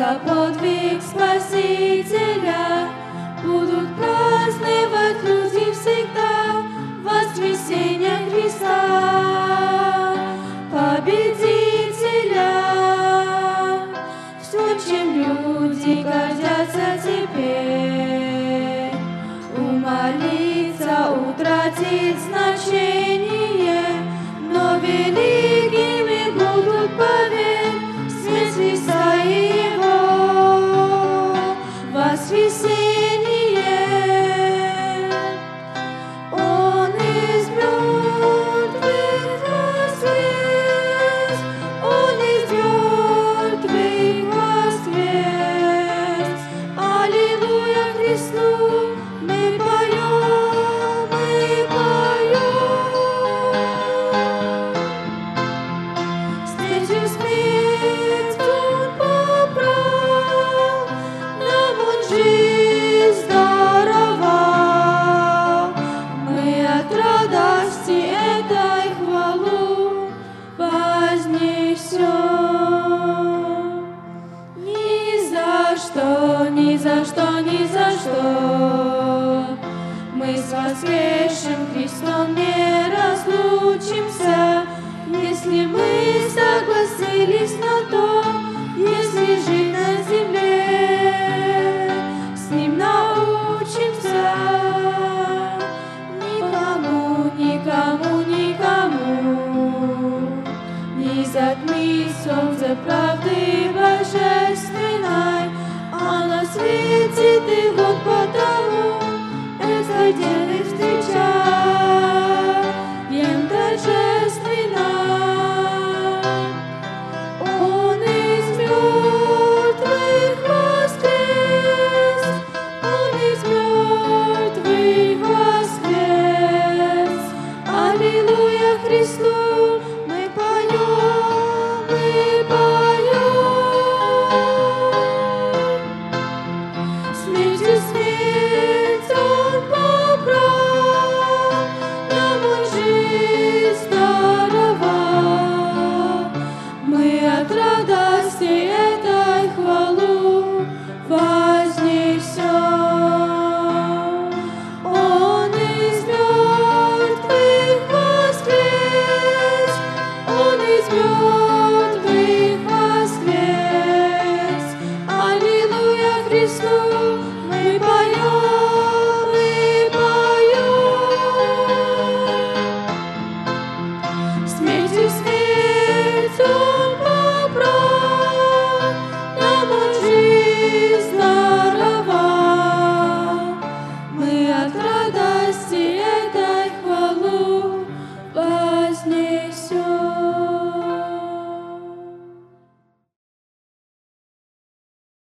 за подвиг Спасителя будут праздновать люди всегда воскресение Христа, победителя. Все, чем люди гордятся теперь, умолиться утратит значение, но великими будут поверь смерть Христа и Его воскресение. Он из мертвых воскрес, Он из мертвых воскрес. Аллилуйя Христу мы поем, мы поем. Смертью смерть Он побрал, нам Он жизнь даровал. Мы от радости этой хвалу вознесем. Ни за что, ни за что, ни за что мы с воскресшим Христом не разлучимся, если мы согласились на то, если жить на земле, с Ним научимся. Никому, никому, никому не затмить солнце правды божественной, она светит и вот потому этой девы встречаем торжественно. Он из мертвых воскрес, Он из мертвых воскрес. Аллилуйя Христу мы поем, мы поем. Смертью смерть Он побрал, нам Он жизнь даровал. Мы от радости этой хвалу вознесем. Он из мертвых воскрес, Он из мертвых воскрес. Аллилуйя Христу мы поем, мы поем. Смертью смерть Он побрал, нам Он жизнь даровал. Мы от радости